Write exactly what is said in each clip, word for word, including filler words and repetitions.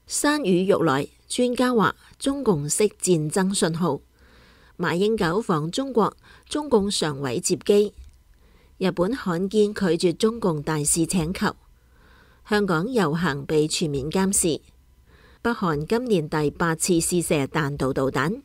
山雨欲來，專家話中共識戰爭信號。馬英九訪中國，中共常委接機。日本罕見拒絕中共大使請求。香港遊行被全面監視。北韓今年第八次試射彈道導彈。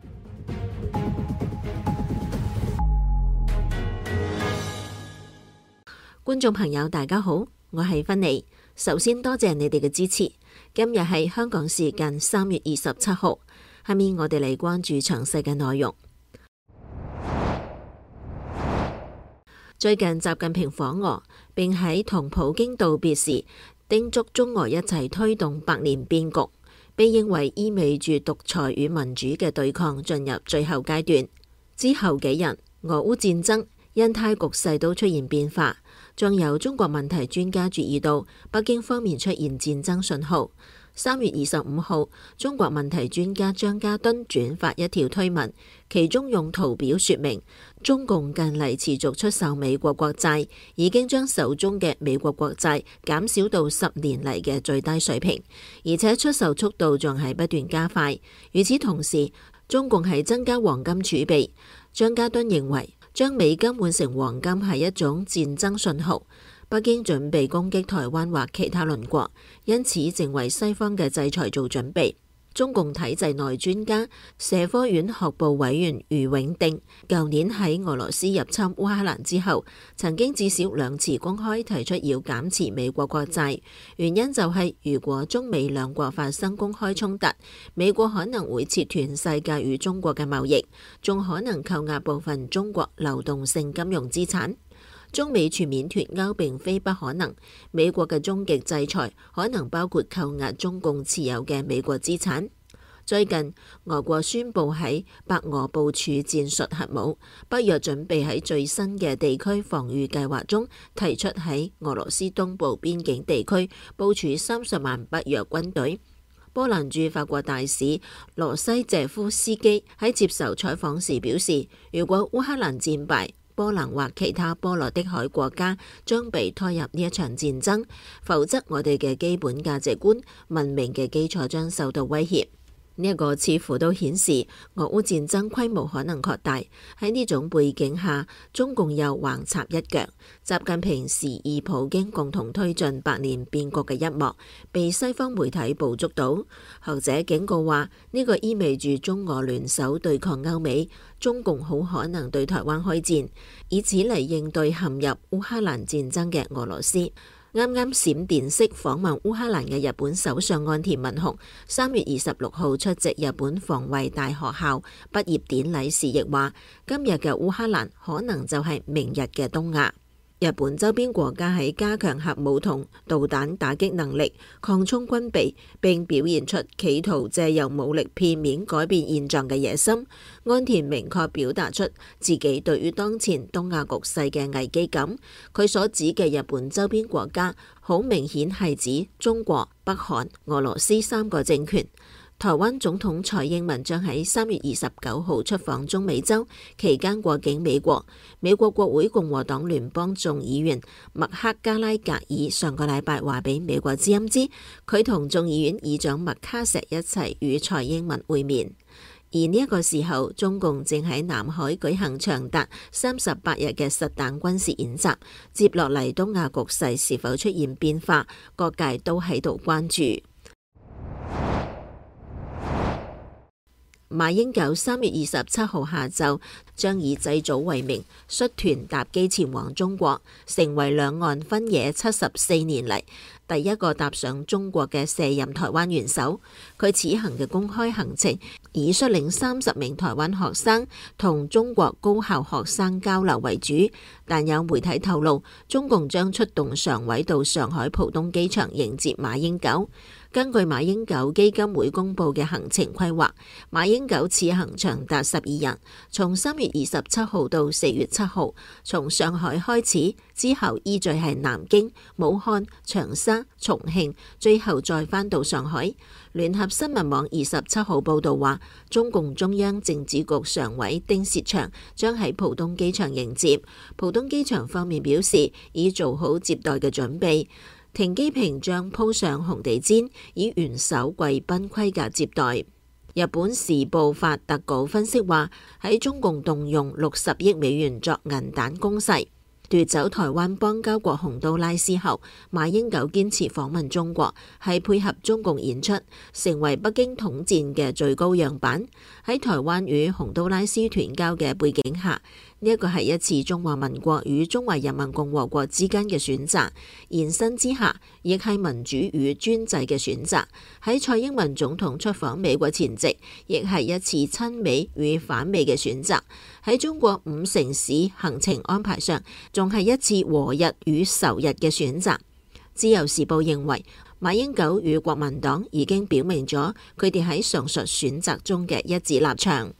觀眾朋友大家好，我係芬妮。首先多謝你哋嘅支持。今日係香港時間三月二十七號，下面我哋嚟關注詳細嘅內容。最近習近平訪俄，並喺同普京道別時叮囑中俄一齊推動百年變局，被認為意味住獨裁與民主嘅對抗進入最後階段。之後幾日，俄烏戰爭、印太局勢都出現變化，仲有中國問題專家注意到北京方面出現戰爭信號。三月二十五號，中國問題專家張家敦轉發一條推文，其中用圖表說明中共近嚟持續出售美國國債，已經將手中嘅美國國債減少到十年嚟嘅最低水平，而且出售速度仲係不斷加快。與此同時，中共係增加黃金儲備。張家敦認為將美金換成黃金係一種戰爭信號。北京準備攻擊台灣或其他鄰國，因此正為西方嘅制裁做準備。中共體制內專家、社科院學部委員余永定，舊年喺俄羅斯入侵烏克蘭之後，曾經至少兩次公開提出要減持美國國債，原因就係如果中美兩國發生公開衝突，美國可能會切斷世界與中國嘅貿易，仲可能扣押部分中國流動性金融資產。中美全面脫鈎並非不可能，美國嘅終極制裁可能包括扣押中共持有嘅美國資產。最近，俄國宣布喺白俄部署戰術核武，北約準備喺最新嘅地區防禦計劃中提出喺俄羅斯東部邊境地區部署三十萬北約軍隊。波蘭駐法國大使羅西謝夫斯基喺接受採訪時表示，如果烏克蘭戰敗，波蘭或其他波羅的海國家將被拖入呢一場戰爭，否則我哋嘅基本價值觀、文明嘅基礎將受到威脅。呢一個似乎都顯示俄烏戰爭規模可能擴大。喺呢種背景下，中共又橫插一腳。習近平示意普京共同推進百年變局嘅一幕，被西方媒體捕捉到。學者警告話，呢個意味住中俄聯手對抗歐美，中共好可能對台灣開戰，以此嚟應對陷入烏克蘭戰爭嘅俄羅斯。啱啱閃電式訪問烏克蘭嘅日本首相岸田文雄，三月二十六號出席日本防衛大學校畢業典禮時，亦話今日嘅烏克蘭可能就係明日嘅東亞。日本周邊國家喺加強核武同導彈打擊能力，擴充軍備，並表現出企圖借由武力片面改變現狀嘅野心。岸田明確表達出自己對於當前東亞局勢嘅危機感。佢所指嘅日本周邊國家，好明顯係指中國、北韓、俄羅斯三個政權。台灣總統蔡英文將喺三月二十九號出訪中美洲，期間過境美國。美國國會共和黨聯邦眾議員麥克加拉格爾上個禮拜話俾美國之音知，佢同眾議院議長麥卡錫一齊與蔡英文會面。而呢一個時候，中共正喺南海舉行長達三十八日嘅實彈軍事演習。接落嚟，東亞局勢是否出現變化，各界都喺度關注。馬英九三月二十七號下晝將以祭祖為名率團搭機前往中國，成為兩岸分野七十四年嚟第一個踏上中國嘅卸任台灣元首。佢此行嘅公開行程以率領三十名台灣學生同中國高校學生交流為主，但有媒體透露，中共將出動常委到上海浦東機場迎接馬英九。根據馬英九基金會公佈嘅行程規劃，馬英九此行長達十二日，從三月二十七號到四月七號，從上海開始，之後依序係南京、武漢、長沙、重慶，最後再返到上海。聯合新聞網二十七號報導話，中共中央政治局常委丁薛祥將喺浦東機場迎接。浦東機場方面表示，已做好接待嘅準備。 停機坪將鋪上紅地毯，以元首貴賓規格接待。日本時報發特稿分析話，喺中共動用六十億美元作銀彈攻勢，奪走台灣邦交國洪都拉斯後，馬英九堅持訪問中國，係配合中共演出，成為北京統戰嘅最高樣板。喺台灣與洪都拉斯斷交嘅背景下，呢一個係一次中華民國與中華人民共和國之間嘅選擇，延伸之下，亦係民主與專制嘅選擇。喺蔡英文總統出訪美國前夕，亦係一次親美與反美嘅選擇。喺中國五城市行程安排上，仲係一次和日與仇日嘅選擇。自由時報認為，馬英九與國民黨已經表明咗佢哋喺上述選擇中嘅一致立場。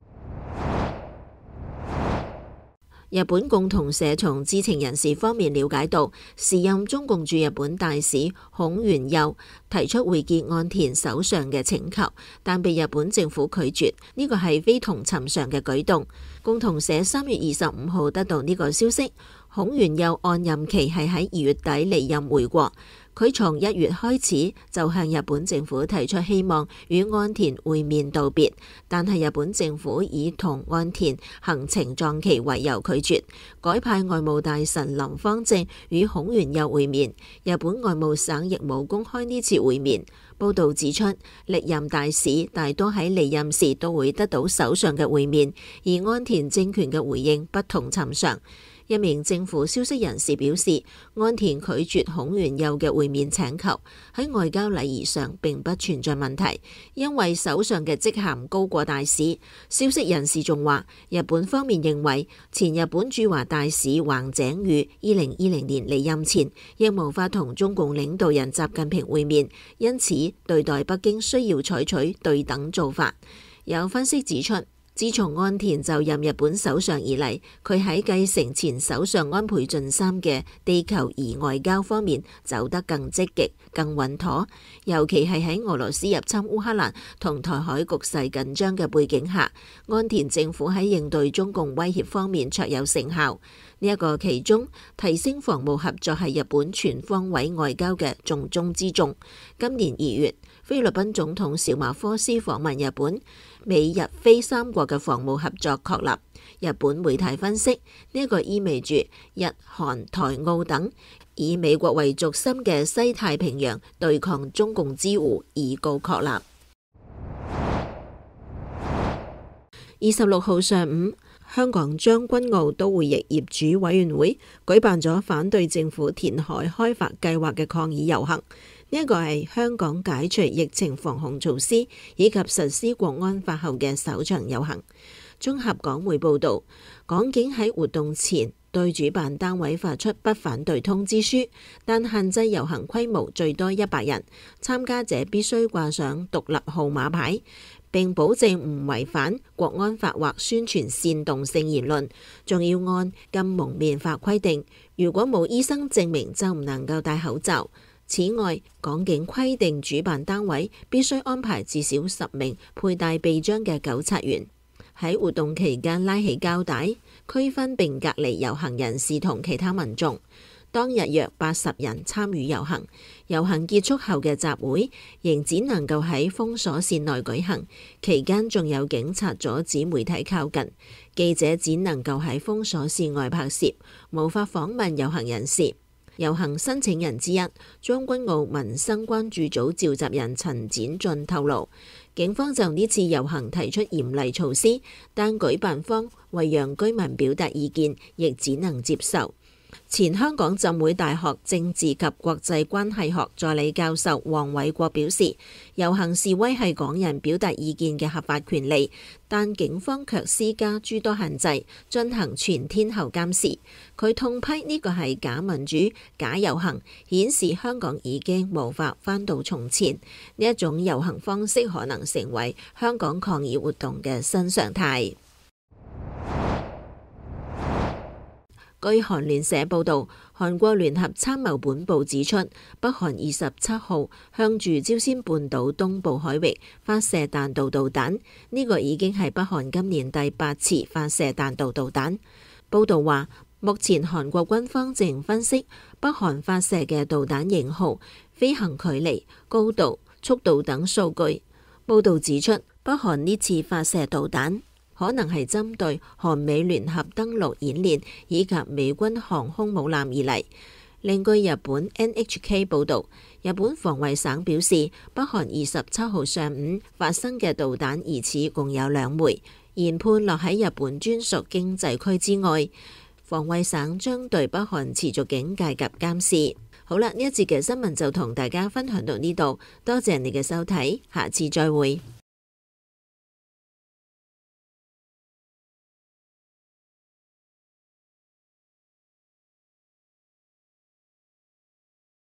日本共同社從知情人士方面了解到，時任中共駐日本大使孔元佑提出會見岸田首相嘅請求，但被日本政府拒絕，呢個係非同尋常嘅舉動。共同社三月二十五號得到呢個消息，孔元佑按任期係喺二月底離任回國。佢從一月開始就向日本政府提出希望與岸田會面道別，但係日本政府以同岸田行程撞期為由拒絕，改派外務大臣林芳正與孔元佑會面。日本外務省亦冇公開呢次會面。報道指出，歷任大使大多喺離任時都會得到首相嘅會面，而岸田政權嘅回應不同尋常。一名政府消息人士表示，岸田拒絕孔元佑嘅會面請求，喺外交禮儀上並不存在問題，因為首相嘅職銜高過大使。消息人士仲話，日本方面認為前日本駐華大使橫井裕二零二零年離任前，亦無法同中共領導人習近平會面，因此對待北京需要採取對等做法。有分析指出，自從岸田就任日本首相以嚟，佢喺繼承前首相安倍晉三嘅地球儀外交方面走得更積極、更穩妥。尤其係喺俄羅斯入侵烏克蘭同台海局勢緊張嘅背景下，岸田政府喺應對中共威脅方面卓有成效。呢一個其中提升防務合作係日本全方位外交嘅重中之重。今年二月，菲律賓總統小馬科斯訪問日本，美日菲三國嘅防務合作確立。日本媒體分析，呢一個意味住日韓台澳等以美國為軸心嘅西太平洋對抗中共之弧已告確立。二十六號上午，香港將軍澳都會翼業主委員會舉辦咗反對政府填海開發計劃嘅抗議遊行。呢一個係香港解除疫情防控措施以及實施國安法後嘅首場遊行。綜合港媒報導，港警喺活動前對主辦單位發出不反對通知書，但限制遊行規模最多一百人，參加者必須掛上獨立號碼牌，並保證唔違反國安法或宣傳煽動性言論，仲要按禁蒙面法規定，如果冇醫生證明就唔能夠戴口罩。此外，港警規定主辦單位必須安排至少十名佩戴臂章嘅糾察員，喺活動期間拉起膠帶，區分並隔離遊行人士同其他民眾。當日約八十人參與遊行，遊行結束後嘅集會仍只能夠喺封鎖線內舉行，期間仲有警察阻止媒體靠近，記者只能夠喺封鎖線外拍攝，無法訪問遊行人士。遊行申請人之一，將軍澳民生關注組召集人陳展俊透露，警方就呢次遊行提出嚴厲措施，但舉辦方為讓居民表達意見，亦只能接受。前香港浸會大學政治及國際關係學助理教授黃偉國表示，遊行示威係港人表達意見嘅合法權利，但警方卻施加諸多限制，進行全天候監視。佢痛批呢個係假民主、假遊行，顯示香港已經無法返到從前。呢一種遊行方式可能成為香港抗議活動嘅新常態。據韓聯社報導，韓國聯合參謀本部指出，北韓二十七號向住朝鮮半島東部海域發射彈道導彈，呢個已經係北韓今年第八次發射彈道導彈。報導話， 目前韓國軍方正分析北韓發射嘅導彈型號、飛行距離、高度、速度等數據。報道指出，北韓呢次發射導彈可能係針對韓美聯合登陸演練以及美軍航空母艦而嚟。另據日本 N H K 報導，日本防衛省表示，北韓二十七號上午發生嘅導彈疑似共有兩枚，研判落喺日本專屬經濟區之外。防衛省將對北韓持續警戒及監視。好啦，呢一節嘅新聞就同大家分享到呢度，多謝你嘅收睇，下次再會。